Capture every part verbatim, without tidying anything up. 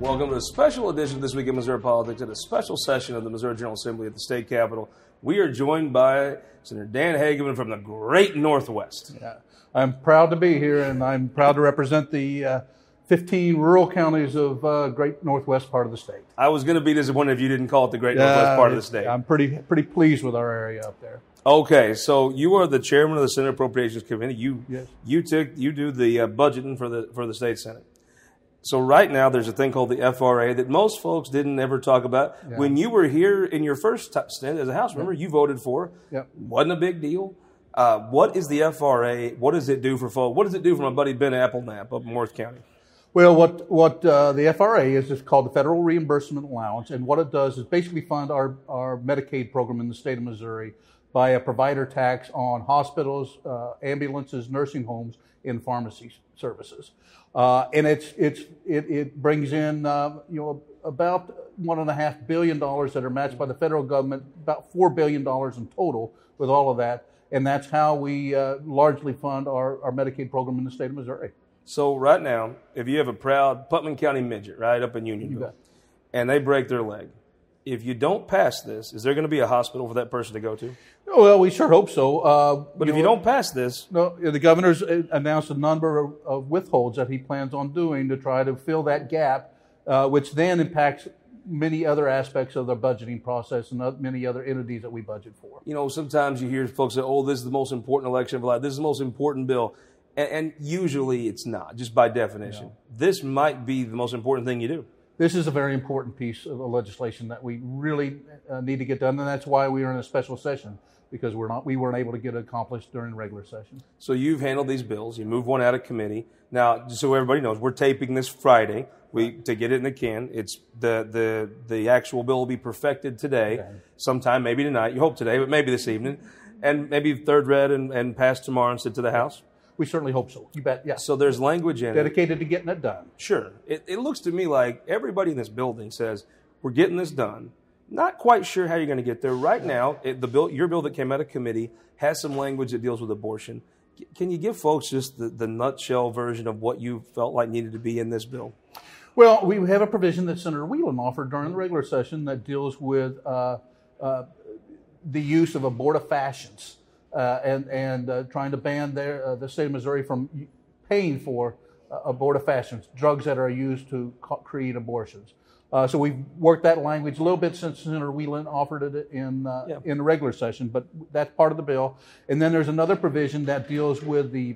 Welcome to a special edition of This Week in Missouri Politics at a special session of the Missouri General Assembly at the State Capitol. We are joined by Senator Dan Hageman from the great Northwest. Yeah, I'm proud to be here, and I'm proud to represent the uh, fifteen rural counties of uh, great Northwest part of the state. I was going to be disappointed if you didn't call it the great Northwest uh, part of the state. I'm pretty pretty pleased with our area up there. Okay, so you are the chairman of the Senate Appropriations Committee. You yes. you took you do the uh, budgeting for the for the state Senate. So right now there's a thing called the F R A that most folks didn't ever talk about. Yeah. When you were here in your first stint as a House member, yeah. you voted for. Yep. Wasn't a big deal. Uh, what is the F R A? What does it do for folks? What does it do for my buddy Ben Appleknap up in Worth County? Well, what what uh, the F R A is is called the Federal Reimbursement Allowance, and what it does is basically fund our, our Medicaid program in the state of Missouri by a provider tax on hospitals, uh, ambulances, nursing homes, and pharmacy services. Uh, and it's it's it, it brings in uh, you know about one and a half billion dollars that are matched by the federal government, about four billion dollars in total with all of that, and that's how we uh, largely fund our, our Medicaid program in the state of Missouri. So right now, if you have a proud Putnam County midget right up in Unionville, and they break their leg, if you don't pass this, is there going to be a hospital for that person to go to? Well, we sure hope so. Uh, but you if know, you don't pass this... No, the governor's announced a number of, of withholds that he plans on doing to try to fill that gap, uh, which then impacts many other aspects of the budgeting process and many other entities that we budget for. You know, sometimes you hear folks say, oh, this is the most important election of life. This is the most important bill. And, and usually it's not, just by definition. No. This might be the most important thing you do. This is a very important piece of legislation that we really uh, need to get done, and that's why we are in a special session, because we're not we weren't able to get it accomplished during regular session. So you've handled these bills. You moved one out of committee. Now, just so everybody knows, we're taping this Friday. We to get it in the can. It's the the the actual bill will be perfected today, okay. Sometime, maybe tonight. You hope today, but maybe this evening, and maybe third read and, and passed tomorrow and sent to the House. We certainly hope so. You bet, yeah. So there's language in Dedicated it. Dedicated to getting it done. Sure. It, it looks to me like everybody in this building says, we're getting this done. Not quite sure how you're going to get there. Right now, it, the bill, your bill that came out of committee has some language that deals with abortion. C- can you give folks just the, the nutshell version of what you felt like needed to be in this bill? Well, we have a provision that Senator Whelan offered during the regular session that deals with uh, uh, the use of abortifacients. Uh, and and uh, trying to ban their, uh, the state of Missouri from paying for uh, abortifacients, drugs that are used to co- create abortions. Uh, so we've worked that language a little bit since Senator Whelan offered it in uh, yeah. in the regular session, but that's part of the bill. And then there's another provision that deals with the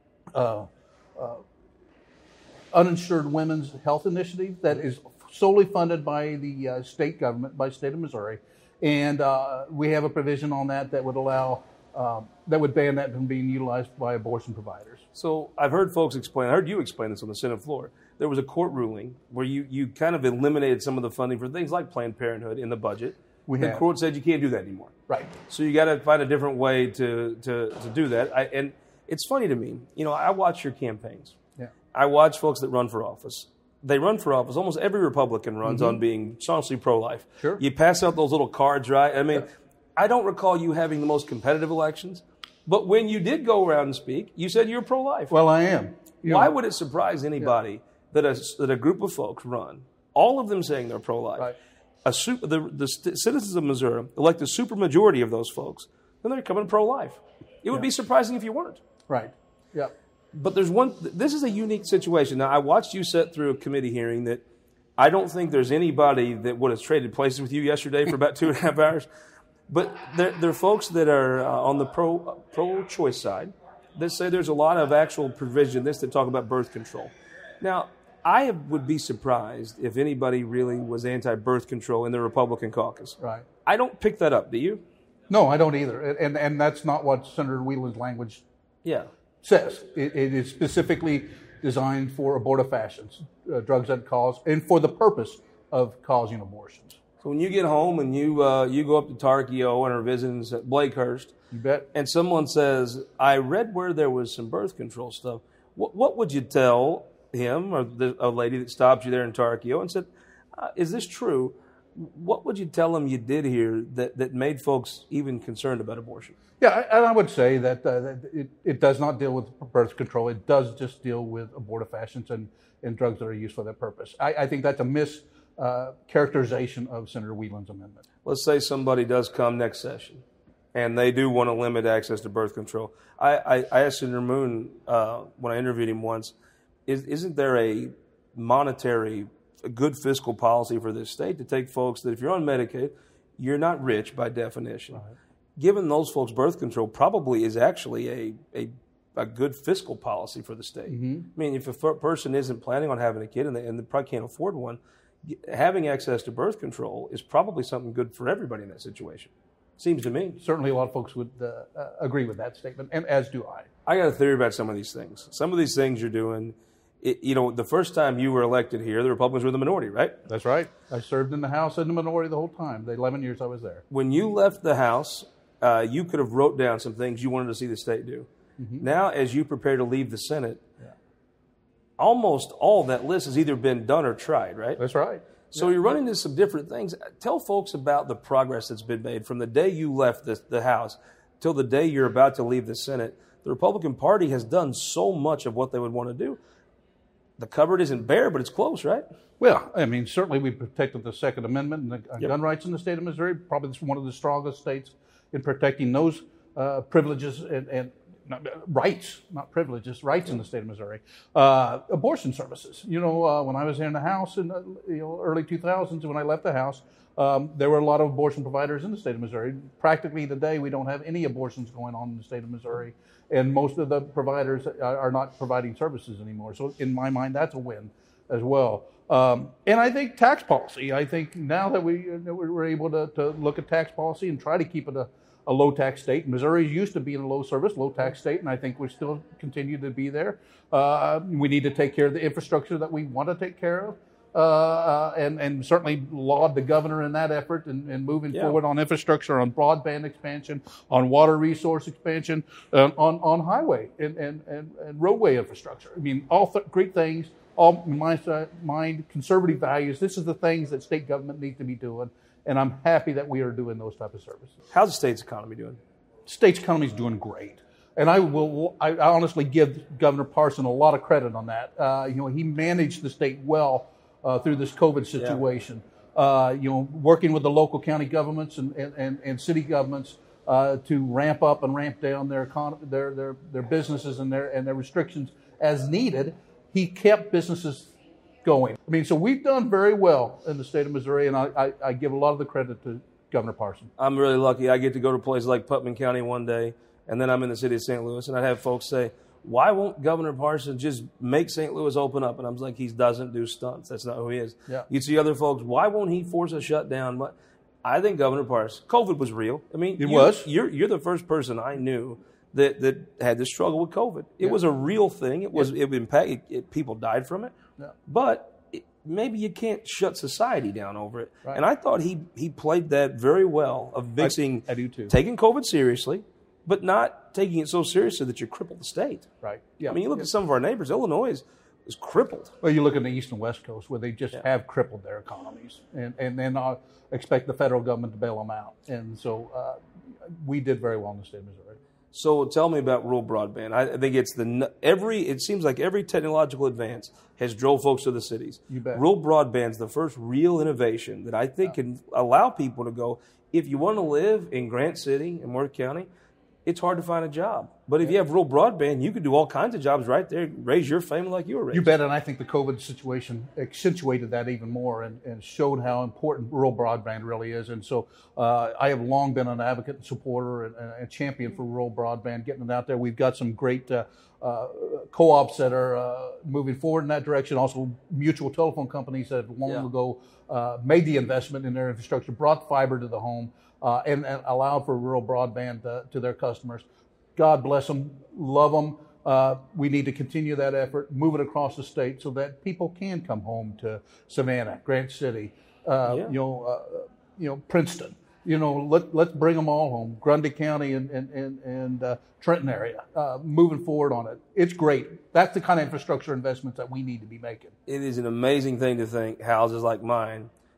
uh, uh, uninsured women's health initiative that is solely funded by the uh, state government, by the state of Missouri. And uh, we have a provision on that that would allow Um, that would ban that from being utilized by abortion providers. So I've heard folks explain, I heard you explain this on the Senate floor. There was a court ruling where you, you kind of eliminated some of the funding for things like Planned Parenthood in the budget. We the have. court said you can't do that anymore. Right. So you got to find a different way to, to, to do that. I, and it's funny to me, you know, I watch your campaigns. Yeah. I watch folks that run for office. They run for office. Almost every Republican runs mm-hmm. on being staunchly pro-life. Sure. You pass out those little cards, right? I mean, yeah. I don't recall you having the most competitive elections. But when you did go around and speak, you said you were pro-life. Well, I am. You Why know, would it surprise anybody yeah. that, a, that a group of folks run, all of them saying they're pro-life, right. a super, the, the citizens of Missouri elect a supermajority of those folks, then they're coming pro-life. It would yeah. be surprising if you weren't. Right. Yeah. But there's one, this is a unique situation. Now, I watched you sit through a committee hearing that I don't think there's anybody that would have traded places with you yesterday for about two and a half hours. But there, there are folks that are uh, on the pro, pro-choice side that say there's a lot of actual provision in this that talk about birth control. Now, I would be surprised if anybody really was anti-birth control in the Republican caucus. Right. I don't pick that up, do you? No, I don't either. And and that's not what Senator Whelan's language yeah. says. It, it is specifically designed for abortifacients, uh, drugs that cause, and for the purpose of causing abortions. So when you get home and you uh, you go up to Tarkio and are visiting at Blakehurst, you bet. And someone says, I read where there was some birth control stuff, what, what would you tell him or the, a lady that stopped you there in Tarkio and said, uh, is this true? What would you tell them you did here that, that made folks even concerned about abortion? Yeah, and I would say that, uh, that it, it does not deal with birth control. It does just deal with abortifacients and, and drugs that are used for that purpose. I, I think that's a mischaracterization uh, of Senator Whelan's amendment. Let's say somebody does come next session, and they do want to limit access to birth control. I, I, I asked Senator Moon uh, when I interviewed him once, is, isn't there a monetary, a good fiscal policy for this state to take folks that if you're on Medicaid, you're not rich by definition. Right. Giving those folks birth control probably is actually a, a, a good fiscal policy for the state. Mm-hmm. I mean, if a f- person isn't planning on having a kid and they, and they probably can't afford one, having access to birth control is probably something good for everybody in that situation. Seems to me. Certainly a lot of folks would uh, uh, agree with that statement, and as do I. I got a theory about some of these things. Some of these things you're doing, it, you know, the first time you were elected here, the Republicans were the minority, right? That's right. I served in the House in the minority the whole time, the eleven years I was there. When you left the House, uh, you could have wrote down some things you wanted to see the state do. Mm-hmm. Now, as you prepare to leave the Senate, yeah. almost all that list has either been done or tried, right? That's right. So you're running into some different things. Tell folks about the progress that's been made from the day you left the, the House till the day you're about to leave the Senate. The Republican Party has done so much of what they would want to do. The cupboard isn't bare, but it's close, right? Well, I mean, certainly we protected the Second Amendment and the yep. gun rights in the state of Missouri, probably one of the strongest states in protecting those uh, privileges and, and Not, rights, not privileges, rights in the state of Missouri. Uh, abortion services. You know, uh, when I was here in the House in the you know, early two thousands, when I left the House, um, there were a lot of abortion providers in the state of Missouri. Practically today, we don't have any abortions going on in the state of Missouri, and most of the providers are, are not providing services anymore. So in my mind, that's a win as well. Um, and I think tax policy. I think now that we, we're able to, to look at tax policy and try to keep it a a low-tax state. Missouri used to be a low-service, low-tax state, and I think we still continue to be there. Uh, we need to take care of the infrastructure that we want to take care of, uh, uh, and, and certainly laud the governor in that effort and, and moving yeah. forward on infrastructure, on broadband expansion, on water resource expansion, uh, on, on highway and, and, and, and roadway infrastructure. I mean, all th- great things, all my mind conservative values. This is the things that state government needs to be doing. And I'm happy that we are doing those type of services. How's the state's economy doing? State's economy is doing great. And I will, I honestly give Governor Parson a lot of credit on that. Uh, you know, he managed the state well uh, through this COVID situation. Yeah. Uh, you know, working with the local county governments and, and, and city governments uh, to ramp up and ramp down their, econ- their their their businesses and their and their restrictions as needed. He kept businesses going. I mean, so we've done very well in the state of Missouri, and I, I, I give a lot of the credit to Governor Parson. I'm really lucky. I get to go to places like Putnam County one day, and then I'm in the city of Saint Louis, and I'd have folks say, why won't Governor Parson just make Saint Louis open up? And I'm like, he doesn't do stunts. That's not who he is. Yeah. You'd see other folks, why won't he force a shutdown? But I think Governor Parson, COVID was real. I mean, it you, was. You're, you're the first person I knew that, that had to struggle with COVID. It yeah. was a real thing. It was, yeah. it impacted, it, people died from it. Yeah. But maybe you can't shut society down over it. Right. And I thought he he played that very well of mixing I, I do too. taking COVID seriously, but not taking it so seriously that you cripple the state. Right. Yeah. I mean, you look yeah. at some of our neighbors, Illinois is, is crippled. Well, you look at the East and West Coast where they just yeah. have crippled their economies and, and then uh, expect the federal government to bail them out. And so uh, we did very well in the state of Missouri. So tell me about rural broadband. I think it's the every. It seems like every technological advance has drove folks to the cities. You bet. Rural broadband's the first real innovation that I think yeah. can allow people to go. If you want to live in Grant City and Worth County, it's hard to find a job. But if you have rural broadband, you can do all kinds of jobs right there, raise your family like you were raised. You bet, and I think the COVID situation accentuated that even more and, and showed how important rural broadband really is. And so uh, I have long been an advocate and supporter and, and a champion for rural broadband, getting it out there. We've got some great uh, uh, co-ops that are uh, moving forward in that direction, also mutual telephone companies that have long yeah. ago uh, made the investment in their infrastructure, brought fiber to the home, uh, and, and allowed for rural broadband uh, to their customers. God bless them, love them. Uh, we need to continue that effort, move it across the state so that people can come home to Savannah, Grant City, uh, yeah. you know, uh, you know, Princeton. You know, let let's bring them all home. Grundy County and and and, and uh, Trenton area, uh, moving forward on it. It's great. That's the kind of infrastructure investments that we need to be making. It is an amazing thing to think houses like mine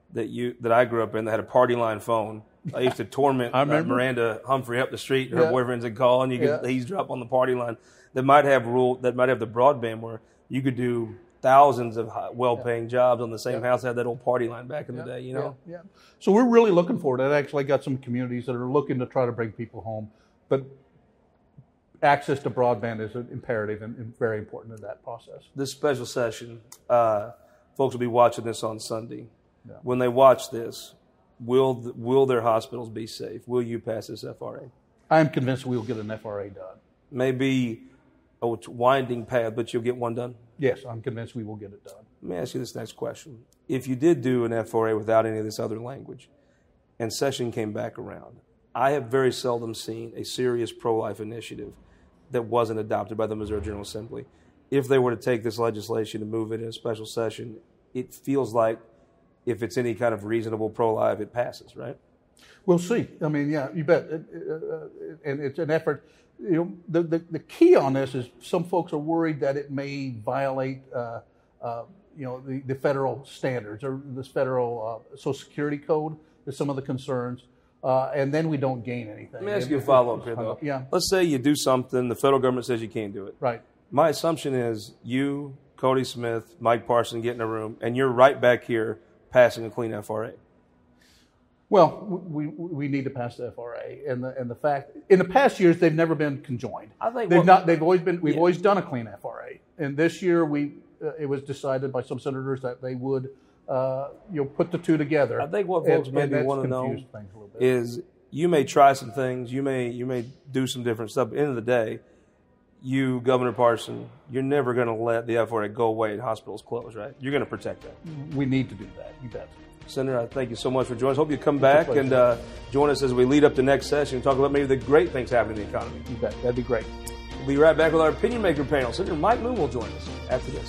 that you that I grew up in that had a party line phone. I used to torment uh, Miranda Humphrey up the street. Her yeah. boyfriend's a call, and you could yeah. eavesdrop on the party line. That might have rule. That might have the broadband where you could do thousands of well-paying yeah. jobs on the same yeah. house that had that old party line back in yeah. the day. You know. Yeah. yeah. So we're really looking forward. I've actually got some communities that are looking to try to bring people home, but access to broadband is imperative and, and very important in that process. This special session, uh, folks will be watching this on Sunday. Yeah. When they watch this, will will their hospitals be safe? Will you pass this F R A? I am convinced we'll get an F R A done. Maybe a winding path, but you'll get one done? Yes, I'm convinced we will get it done. Let me ask you this next question. If you did do an F R A without any of this other language, and session came back around, I have very seldom seen a serious pro-life initiative that wasn't adopted by the Missouri General Assembly. If they were to take this legislation and move it in a special session, it feels like if it's any kind of reasonable pro-life, it passes, right? We'll see. I mean, yeah, you bet. It, uh, and it's an effort. You know, the, the, the key on this is some folks are worried that it may violate, uh, uh, you know, the, the federal standards or this federal uh, Social Security code. There's some of the concerns. Uh, and then we don't gain anything. Let me ask you a follow-up here, though. Yeah. Let's say you do something, the federal government says you can't do it. Right. My assumption is you, Cody Smith, Mike Parson get in a room, and you're right back here passing a clean F R A. Well, we we need to pass the F R A, and the and the fact in the past years they've never been conjoined. I think they've what, not. They've always been. We've yeah. always done a clean F R A, and this year we uh, it was decided by some senators that they would uh, you know put the two together. I think what folks and, maybe and want to know is you may try some things, you may you may do some different stuff. But at the end of the day, you, Governor Parson, you're never going to let the F R A go away and hospitals close, right? You're going to protect that. We need to do that. You bet. Senator, I thank you so much for joining us. Hope you come back and uh, join us as we lead up to next session and talk about maybe the great things happening in the economy. You bet. That'd be great. We'll be right back with our opinion maker panel. Senator Mike Moon will join us after this.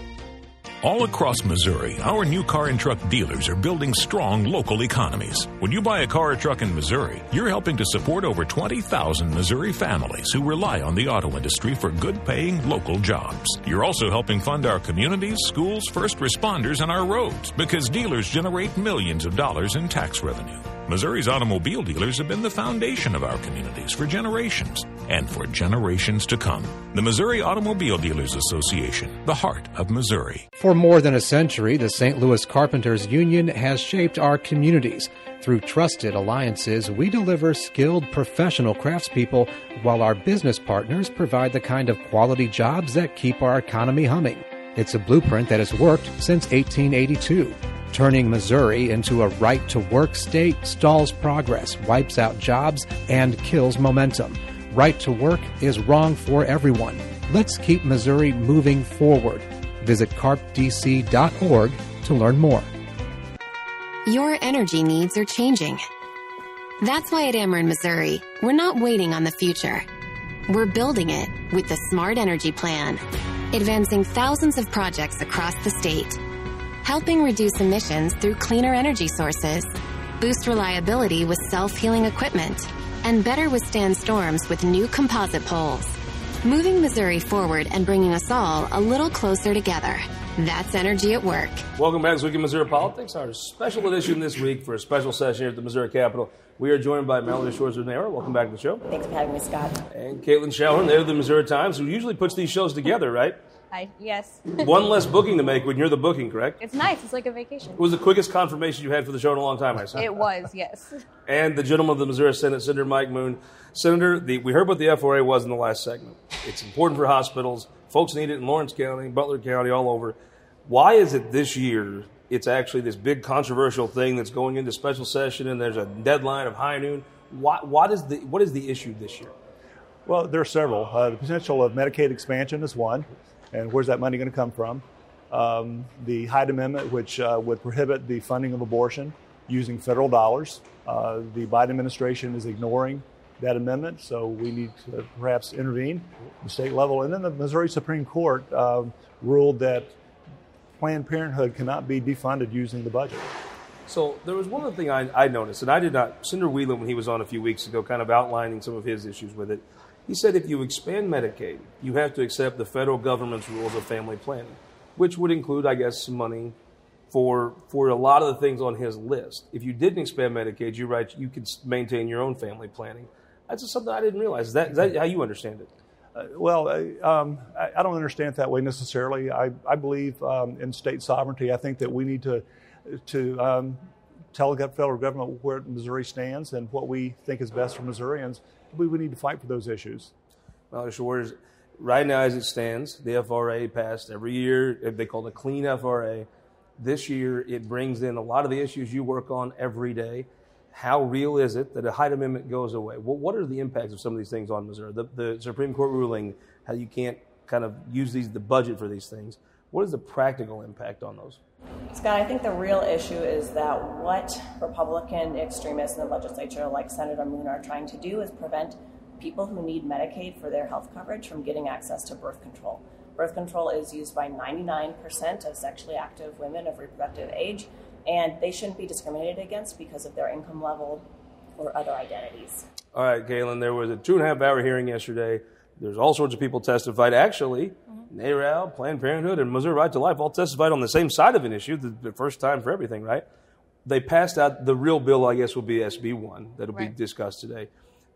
All across Missouri, our new car and truck dealers are building strong local economies. When you buy a car or truck in Missouri, you're helping to support over twenty thousand Missouri families who rely on the auto industry for good-paying local jobs. You're also helping fund our communities, schools, first responders, and our roads because dealers generate millions of dollars in tax revenue. Missouri's automobile dealers have been the foundation of our communities for generations and for generations to come. The Missouri Automobile Dealers Association, the heart of Missouri. For more than a century, the Saint Louis Carpenters Union has shaped our communities. Through trusted alliances, we deliver skilled professional craftspeople while our business partners provide the kind of quality jobs that keep our economy humming. It's a blueprint that has worked since eighteen eighty-two. Turning Missouri into a right-to-work state stalls progress, wipes out jobs, and kills momentum. Right to work is wrong for everyone. Let's keep Missouri moving forward. Visit carp d c dot org to learn more. Your energy needs are changing. That's why at Ameren Missouri, we're not waiting on the future. We're building it with the Smart Energy Plan, advancing thousands of projects across the state, helping reduce emissions through cleaner energy sources, boost reliability with self-healing equipment, and better withstand storms with new composite poles. Moving Missouri forward and bringing us all a little closer together. That's energy at work. Welcome back to This Week in Missouri Politics, our special edition this week for a special session here at the Missouri Capitol. We are joined by Melanie Schwarzer-Naylor. Welcome back to the show. Thanks for having me, Scott. And Caitlin Shellman, they're the Missouri Times, who usually puts these shows together, right? Hi, yes. One less booking to make when you're the booking, correct? It's nice. It's like a vacation. It was the quickest confirmation you had for the show in a long time, I said. It was, yes. And the gentleman of the Missouri Senate, Senator Mike Moon. Senator, the, we heard what the F R A was in the last segment. It's important for hospitals. Folks need it in Lawrence County, Butler County, all over. Why is it this year it's actually this big controversial thing that's going into special session and there's a deadline of high noon? Why, what, is the, what is the issue this year? Well, there are several. Uh, the potential of Medicaid expansion is one. And where's that money going to come from? Um, the Hyde Amendment, which uh, would prohibit the funding of abortion using federal dollars. Uh, the Biden administration is ignoring that amendment, so we need to perhaps intervene at the state level. And then the Missouri Supreme Court uh, ruled that Planned Parenthood cannot be defunded using the budget. So there was one other thing I, I noticed, and I did not, Senator Whelan, when he was on a few weeks ago, kind of outlining some of his issues with it. He said if you expand Medicaid, you have to accept the federal government's rules of family planning, which would include, I guess, some money for for a lot of the things on his list. If you didn't expand Medicaid, you're right, you could maintain your own family planning. That's just something I didn't realize. Is that, is that how you understand it? Uh, well, uh, um, I, I don't understand it that way necessarily. I, I believe um, in state sovereignty. I think that we need to to um, tell the federal government where Missouri stands and what we think is best for Missourians. We, we need to fight for those issues. Well, sure. Right now, as it stands, the F R A passed every year. They call it a clean F R A. This year, it brings in a lot of the issues you work on every day. How real is it that a Hyde Amendment goes away? Well, what are the impacts of some of these things on Missouri? The, the Supreme Court ruling, how you can't kind of use these the budget for these things. What is the practical impact on those? Scott, I think the real issue is that what Republican extremists in the legislature, like Senator Moon, are trying to do is prevent people who need Medicaid for their health coverage from getting access to birth control. Birth control is used by ninety-nine percent of sexually active women of reproductive age, and they shouldn't be discriminated against because of their income level or other identities. All right, Galen, there was a two and a half hour hearing yesterday. There's all sorts of people testified. Actually, mm-hmm. N A R A L, Planned Parenthood, and Missouri Right to Life all testified on the same side of an issue, the, the first time for everything, right? They passed out the real bill, I guess, will be S B one that'll right. be discussed today.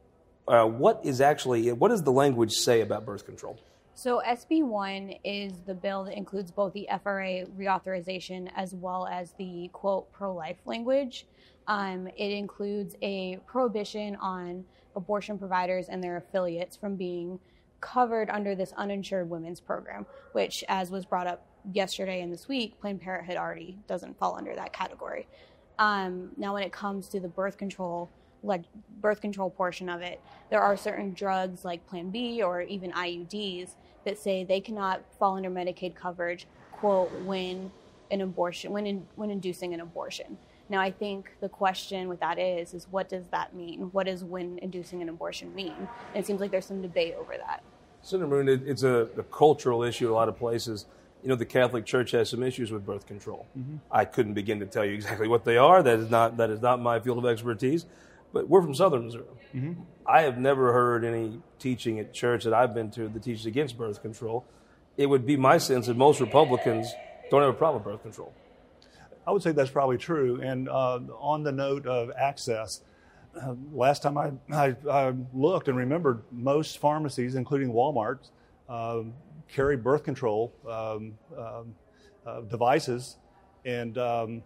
Uh, what is actually, what does the language say about birth control? So S B one is the bill that includes both the F R A reauthorization as well as the, quote, pro-life language. Um, it includes a prohibition on abortion providers and their affiliates from being covered under this uninsured women's program, which, as was brought up yesterday and this week, Planned Parenthood already doesn't fall under that category. Um, now, when it comes to the birth control like birth control portion of it, there are certain drugs like Plan B or even I U Ds that say they cannot fall under Medicaid coverage, quote, when an abortion, when in, when inducing an abortion. Now, I think the question with that is, is what does that mean? What does when inducing an abortion mean? And it seems like there's some debate over that. Senator Moon, it, it's a, a cultural issue in a lot of places. You know, the Catholic Church has some issues with birth control. Mm-hmm. I couldn't begin to tell you exactly what they are. That is not that is not my field of expertise. But we're from southern Missouri. Mm-hmm. I have never heard any teaching at church that I've been to that teaches against birth control. It would be my sense that most Republicans don't have a problem with birth control. I would say that's probably true. And uh, on the note of access, uh, last time I, I, I looked and remembered, most pharmacies, including Walmart, uh, carry birth control um, um, uh, devices, and um,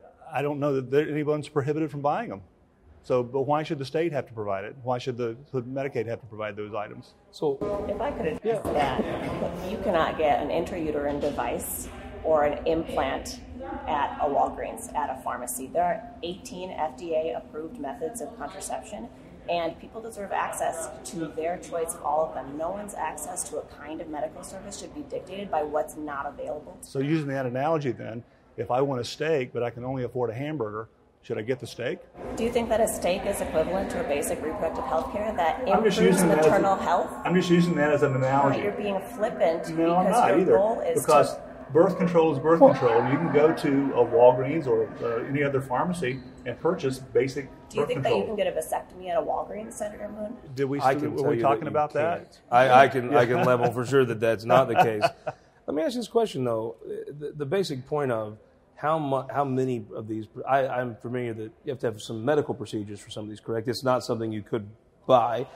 I don't know that there, anyone's prohibited from buying them. So, but why should the state have to provide it? Why should the, the Medicaid have to provide those items? So, if I could address that, you cannot get an intrauterine device or an implant at a Walgreens, at a pharmacy. There are eighteen F D A-approved methods of contraception, and people deserve access to their choice of all of them. No one's access to a kind of medical service should be dictated by what's not available. So using that analogy then, if I want a steak but I can only afford a hamburger, should I get the steak? Do you think that a steak is equivalent to a basic reproductive health care that I'm improves maternal a, health? I'm just using that as an analogy. No, you're being flippant no, because I'm not your either. goal is because to... birth control is birth control. You can go to a Walgreens or uh, any other pharmacy and purchase basic Do you birth think control. that you can get a vasectomy at a Walgreens, Senator Moon? Did we? I can were we talking that about can't. that? I, I can. I can level for sure that that's not the case. Let me ask you this question though: the, the basic point of how mu- how many of these? I, I'm familiar that you have to have some medical procedures for some of these. Correct? It's not something you could buy.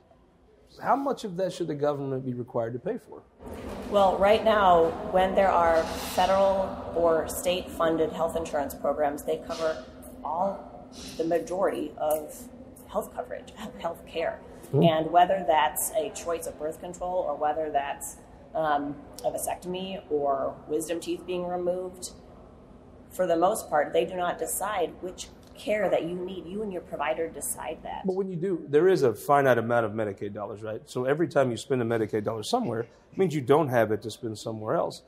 How much of that should the government be required to pay for? Well, right now, when there are federal or state-funded health insurance programs, they cover all, the majority of health coverage, health care. Mm-hmm. And whether that's a choice of birth control or whether that's um, a vasectomy or wisdom teeth being removed, for the most part, they do not decide which care that you need. You and your provider decide that. But when you do, there is a finite amount of Medicaid dollars, right? So every time you spend a Medicaid dollar somewhere, it means you don't have it to spend somewhere else.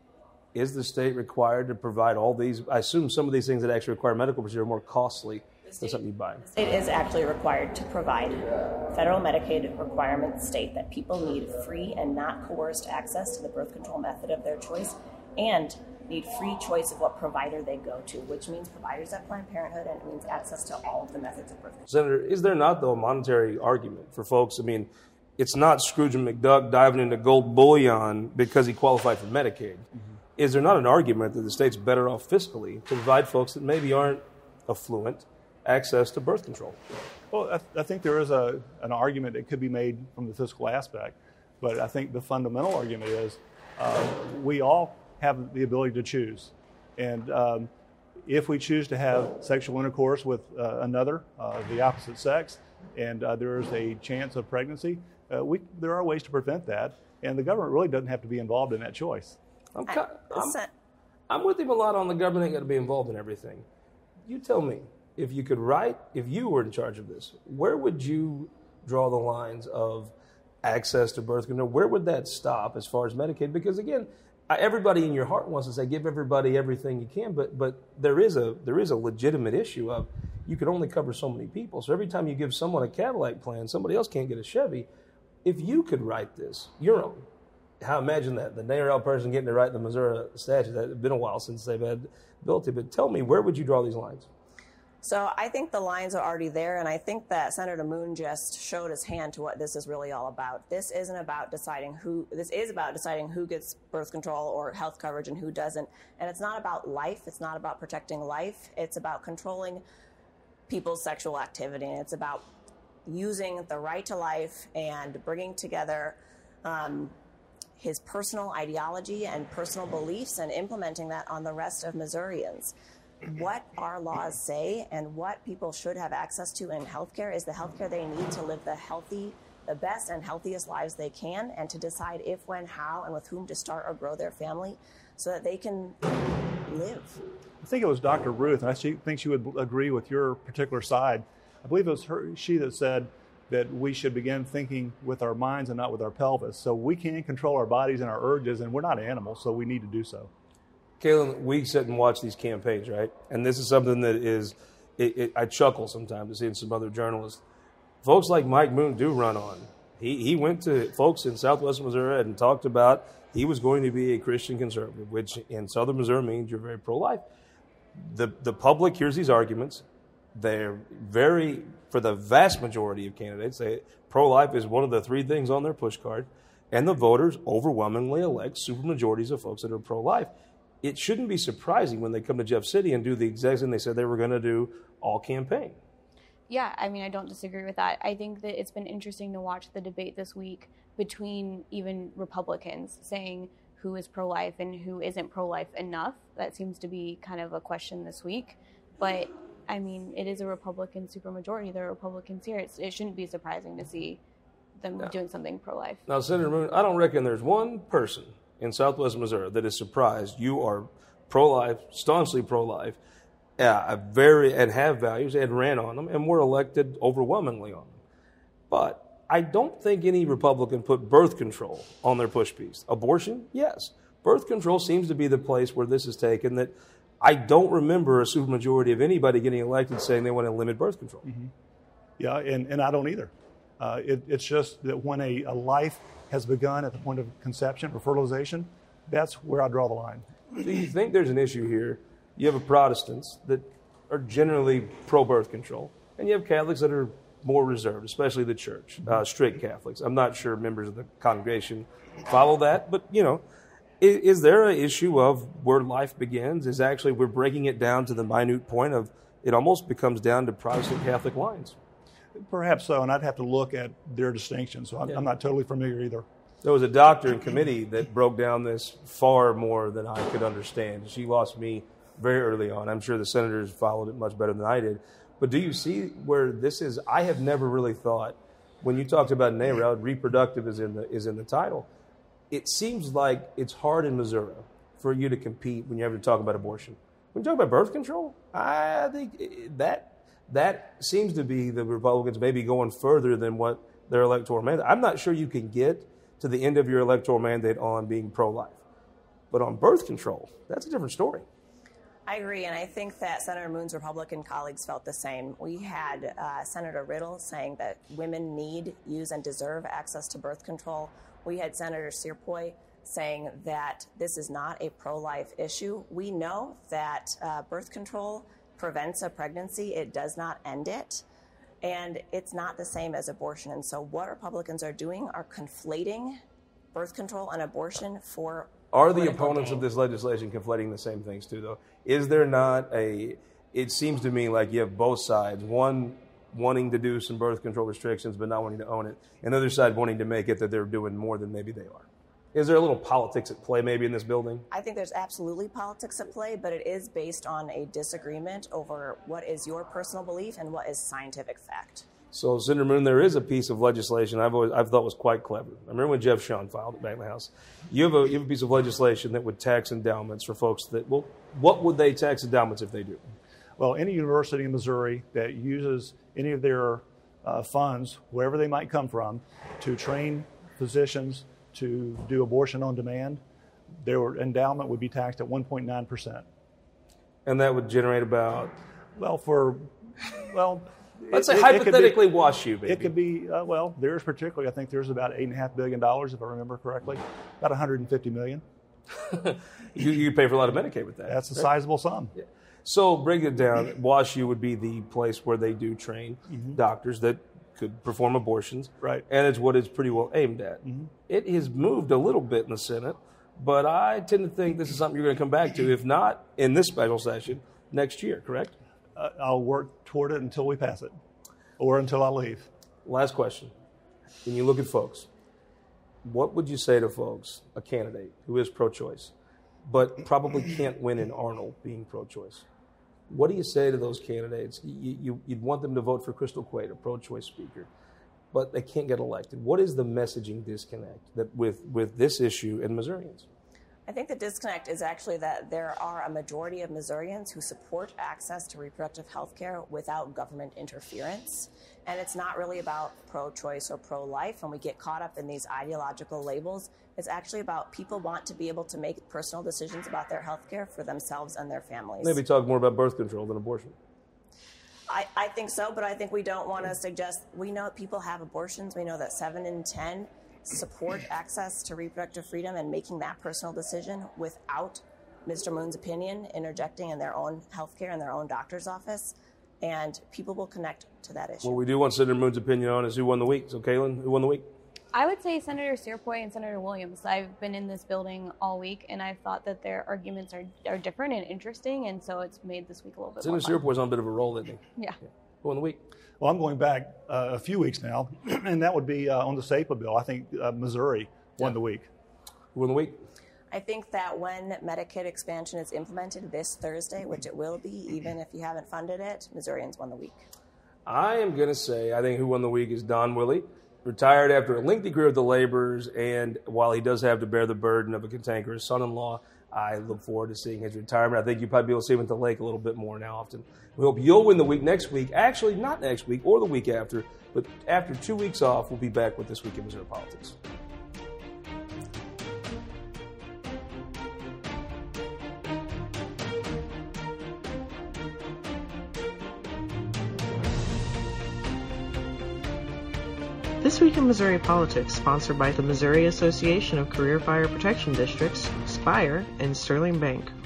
Is the state required to provide all these? I assume some of these things that actually require medical procedure are more costly than something you buy. The state is actually required to provide federal Medicaid requirements state that people need free and not coerced access to the birth control method of their choice, and need free choice of what provider they go to, which means providers at Planned Parenthood, and it means access to all of the methods of birth control. Senator, is there not, though, a monetary argument for folks? I mean, it's not Scrooge McDuck diving into gold bullion because he qualified for Medicaid. Mm-hmm. is there not an argument that the state's better off fiscally to provide folks that maybe aren't affluent access to birth control? Well, I, th- I think there is a, an argument that could be made from the fiscal aspect, but I think the fundamental argument is uh, we all have the ability to choose. And um, if we choose to have sexual intercourse with uh, another, uh, the opposite sex, and uh, there is a chance of pregnancy, uh, we, there are ways to prevent that, and the government really doesn't have to be involved in that choice. I'm, I'm, I'm with him a lot on the government ain't got to be involved in everything. You tell me, if you could write, if you were in charge of this, where would you draw the lines of access to birth control? Where would that stop as far as Medicaid? Because again, everybody in your heart wants to say give everybody everything you can, but but there is a there is a legitimate issue of you can only cover so many people. So every time you give someone a Cadillac plan, somebody else can't get a Chevy. If you could write this, your own, how imagine that, the NARAL person getting to write the Missouri statute. It's been a while since they've had ability, but tell me, where would you draw these lines? So I think the lines are already there, and I think that Senator Moon just showed his hand to what this is really all about. This isn't about deciding who, this is about deciding who gets birth control or health coverage and who doesn't. And it's not about life. It's not about protecting life. It's about controlling people's sexual activity. And it's about using the right to life and bringing together um, his personal ideology and personal beliefs and implementing that on the rest of Missourians. What our laws say and what people should have access to in healthcare is the healthcare they need to live the healthy, the best and healthiest lives they can, and to decide if, when, how, and with whom to start or grow their family so that they can live. I think it was Doctor Ruth, and I think she would agree with your particular side. I believe it was her, she that said that we should begin thinking with our minds and not with our pelvis. So we can control our bodies and our urges, and we're not animals, so we need to do so. Kaylin, we sit and watch these campaigns, right? And this is something that is, it, it, I chuckle sometimes to seeing some other journalists. Folks like Mike Moon do run on. He he went to folks in southwestern Missouri and talked about he was going to be a Christian conservative, which in southern Missouri means you're very pro-life. The the public hears these arguments. They're very, for the vast majority of candidates, they, pro-life is one of the three things on their push card, and the voters overwhelmingly elect supermajorities of folks that are pro-life. It shouldn't be surprising when they come to Jeff City and do the exact thing they said they were going to do all campaign. Yeah, I mean, I don't disagree with that. I think that it's been interesting to watch the debate this week between even Republicans saying who is pro-life and who isn't pro-life enough. That seems to be kind of a question this week. But, I mean, it is a Republican supermajority. There are Republicans here. It's, it shouldn't be surprising to see them no. doing something pro-life. Now, Senator Moon, I don't reckon there's one person in southwest Missouri that is surprised you are pro-life, staunchly pro-life, uh, very and have values and ran on them and were elected overwhelmingly on them. But I don't think any Republican put birth control on their push piece. Abortion, yes. Birth control seems to be the place where this is taken. That I don't remember a supermajority of anybody getting elected saying they want to limit birth control. Mm-hmm. Yeah, and, and I don't either. Uh, it, it's just that when a, a life has begun at the point of conception or fertilization, that's where I draw the line. Do you think there's an issue here? You have Protestants that are generally pro-birth control, and you have Catholics that are more reserved, especially the church, uh, strict Catholics. I'm not sure members of the congregation follow that, but, you know, is, is there an issue of where life begins? Is actually we're breaking it down to the minute point of it almost becomes down to Protestant Catholic lines? Perhaps so, and I'd have to look at their distinctions, so I'm, yeah. I'm not totally familiar either. There was a doctor in committee that broke down this far more than I could understand. She lost me very early on. I'm sure the senators followed it much better than I did. But do you see where this is? I have never really thought, when you talked about NARAL, reproductive is in the is in the title. It seems like it's hard in Missouri for you to compete when you ever talk about abortion. When you talk about birth control, I think that that seems to be the Republicans maybe going further than what their electoral mandate. I'm not sure you can get to the end of your electoral mandate on being pro-life. But on birth control, that's a different story. I agree, and I think that Senator Moon's Republican colleagues felt the same. We had uh, Senator Riddle saying that women need, use, and deserve access to birth control. We had Senator Searpoy saying that this is not a pro-life issue. We know that uh, birth control prevents a pregnancy. It does not end it. And it's not the same as abortion. And so what Republicans are doing are conflating birth control and abortion for Are the opponents gain. of this legislation conflating the same things too, though? Is there not a, it seems to me like you have both sides, one wanting to do some birth control restrictions but not wanting to own it, and the other side wanting to make it that they're doing more than maybe they are. Is there a little politics at play maybe in this building? I think there's absolutely politics at play, but it is based on a disagreement over what is your personal belief and what is scientific fact. So, Senator Moon, there is a piece of legislation I've always I've thought was quite clever. I remember when Jeff Sean filed it back in the House. You have a you have a piece of legislation that would tax endowments for folks that, well, what would they tax endowments if they do? Well, any university in Missouri that uses any of their uh, funds, wherever they might come from, to train physicians to do abortion on demand, their endowment would be taxed at one point nine percent. And that would generate about? Well, for, well... Let's say it, hypothetically it WashU, baby. It could be, uh, well, there's particularly, I think there's about eight point five billion dollars, if I remember correctly, about one hundred fifty million dollars. you, you pay for a lot of Medicaid with that. That's a sizable sum. Yeah. So break it down. WashU would be the place where they do train mm-hmm. doctors that could perform abortions. Right. And it's what it's pretty well aimed at. Mm-hmm. It has moved a little bit in the Senate, but I tend to think this is something you're going to come back to, if not in this special session, next year, correct? Uh, I'll work toward it until we pass it, or until I leave. Last question. When you look at folks, what would you say to folks, a candidate who is pro-choice, but probably can't win in Arnold being pro-choice? What do you say to those candidates? You, you, you'd want them to vote for Crystal Quaid, a pro-choice speaker, but they can't get elected. What is the messaging disconnect that with, with this issue and Missourians? I think the disconnect is actually that there are a majority of Missourians who support access to reproductive health care without government interference. And it's not really about pro-choice or pro-life, and we get caught up in these ideological labels. It's actually about people want to be able to make personal decisions about their health care for themselves and their families. Maybe talk more about birth control than abortion. I, I think so, but I think we don't want to suggest, we know people have abortions. We know that seven in ten support access to reproductive freedom and making that personal decision without Mister Moon's opinion interjecting in their own health care in their own doctor's office, and people will connect to that issue. What we do want Senator Moon's opinion on is who won the week. So, Kaylin, who won the week? I would say Senator Searpoy and Senator Williams. I've been in this building all week, and I've thought that their arguments are, are different and interesting, and so it's made this week a little bit Senator more fun. Searpoy's on a bit of a roll, isn't he? Yeah. yeah. Who won the week? Well, I'm going back uh, a few weeks now, and that would be uh, on the SAPA bill. I think uh, Missouri won yeah. the week. Who won the week? I think that when Medicaid expansion is implemented this Thursday, which it will be, even if you haven't funded it, Missourians won the week. I am going to say I think who won the week is Don Willey, retired after a lengthy career with the laborers, and while he does have to bear the burden of a cantankerous son-in-law, I look forward to seeing his retirement. I think you'll probably be able to see him at the lake a little bit more now often. We hope you'll win the week next week. Actually, not next week or the week after, but after two weeks off, we'll be back with This Week in Missouri Politics. This Week in Missouri Politics, sponsored by the Missouri Association of Career Fire Protection Districts, Spire, and Sterling Bank.